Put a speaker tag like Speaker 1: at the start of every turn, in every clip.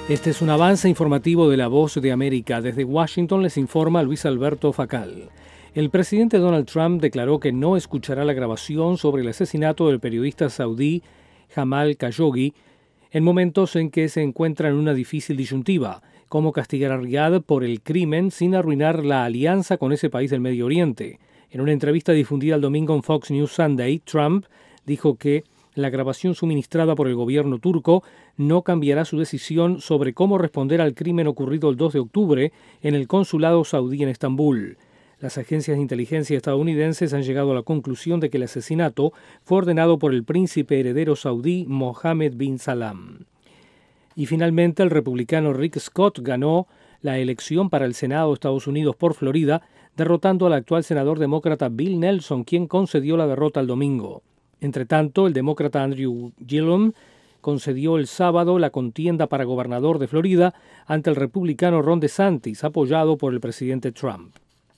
Speaker 1: Este es un avance informativo de La Voz de América. Desde Washington les informa Luis Alberto Facal. El presidente Donald Trump declaró que no escuchará la grabación sobre el asesinato del periodista saudí Jamal Khashoggi en momentos en que se encuentra en una difícil disyuntiva: cómo castigar a Riad por el crimen sin arruinar la alianza con ese país del Medio Oriente. En una entrevista difundida el domingo en Fox News Sunday, Trump dijo que la grabación suministrada por el gobierno turco no cambiará su decisión sobre cómo responder al crimen ocurrido el 2 de octubre en el consulado saudí en Estambul. Las agencias de inteligencia estadounidenses han llegado a la conclusión de que el asesinato fue ordenado por el príncipe heredero saudí Mohammed bin Salman. Y finalmente el republicano Rick Scott ganó la elección para el Senado de Estados Unidos por Florida, derrotando al actual senador demócrata Bill Nelson, quien concedió la derrota el domingo. Entre tanto, el demócrata Andrew Gillum concedió el sábado la contienda para gobernador de Florida ante el republicano Ron DeSantis, apoyado por el presidente Trump.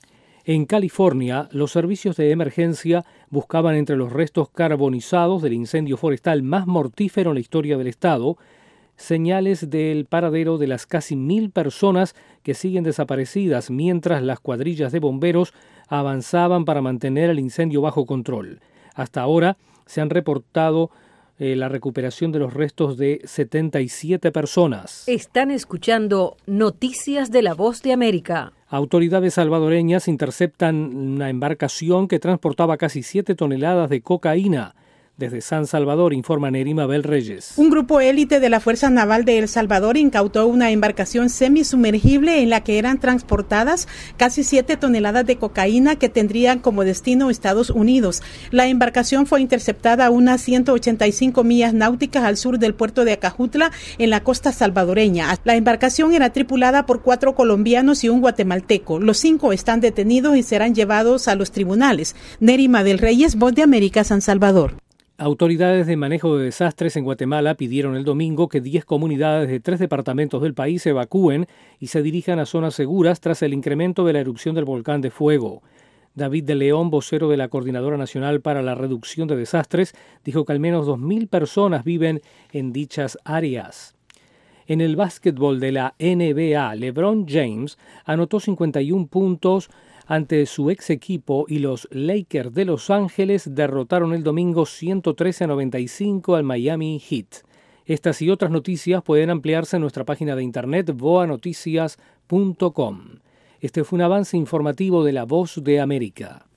Speaker 1: En California, los servicios de emergencia buscaban entre los restos carbonizados del incendio forestal más mortífero en la historia del estado señales del paradero de las casi 1.000 personas que siguen desaparecidas, mientras las cuadrillas de bomberos avanzaban para mantener el incendio bajo control. Hasta ahora se han reportado la recuperación de los restos de 77 personas.
Speaker 2: Están escuchando Noticias de La Voz de América.
Speaker 1: Autoridades salvadoreñas interceptan una embarcación que transportaba casi 7 toneladas de cocaína. Desde San Salvador, informa Neri Mabel Reyes.
Speaker 3: Un grupo élite de la Fuerza Naval de El Salvador incautó una embarcación semisumergible en la que eran transportadas casi 7 toneladas de cocaína que tendrían como destino Estados Unidos. La embarcación fue interceptada a unas 185 millas náuticas al sur del puerto de Acajutla, en la costa salvadoreña. La embarcación era tripulada por 4 colombianos y un guatemalteco. Los 5 están detenidos y serán llevados a los tribunales. Neri Mabel Reyes, Voz de América, San Salvador.
Speaker 1: Autoridades de manejo de desastres en Guatemala pidieron el domingo que 10 comunidades de 3 departamentos del país se evacúen y se dirijan a zonas seguras tras el incremento de la erupción del volcán de fuego. David de León, vocero de la Coordinadora Nacional para la Reducción de Desastres, dijo que al menos 2.000 personas viven en dichas áreas. En el básquetbol de la NBA, LeBron James anotó 51 puntos ante su ex equipo y los Lakers de Los Ángeles derrotaron el domingo 113-95 al Miami Heat. Estas y otras noticias pueden ampliarse en nuestra página de internet voanoticias.com. Este fue un avance informativo de La Voz de América.